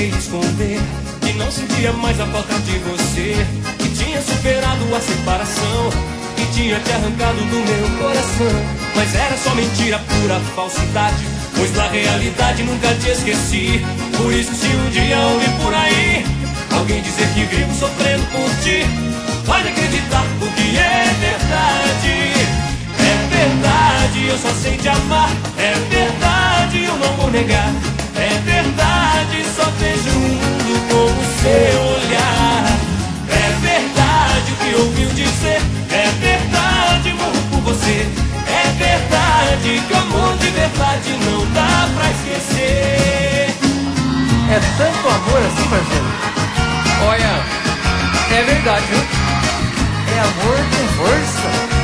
tentei esconder que não sentia mais a falta de você, que tinha superado a separação, que tinha te arrancado do meu coração. Mas era só mentira, pura falsidade, pois na realidade nunca te esqueci. Por isso se um dia ouvir por aí alguém dizer que vivo sofrendo por ti, pode acreditar porque é verdade. É verdade, eu só sei te amar. É verdade, eu não vou negar. É verdade, só vejo o mundo com o seu olhar. É verdade o que ouviu dizer. É verdade, morro por você. É verdade que o amor de verdade não dá pra esquecer. É tanto amor assim, parceiro? Olha, é verdade, viu? É amor com força.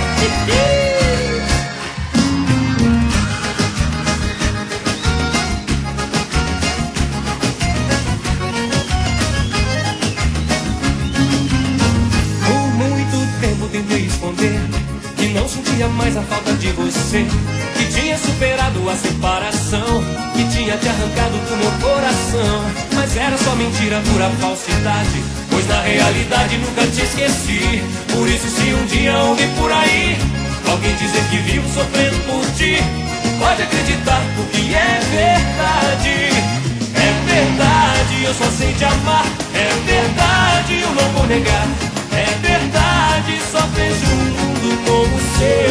Por muito tempo tentei esconder que não sentia mais a falta de você, que tinha superado a separação, que tinha te arrancado do meu coração. Mas era só mentira, pura falsidade, pois na realidade nunca te esqueci. Por isso se um dia ouvir por aí alguém dizer que vivo sofrendo por ti, pode acreditar porque é verdade. É verdade, eu só sei te amar. É verdade, eu não vou negar. É verdade, só vejo o mundo com o seu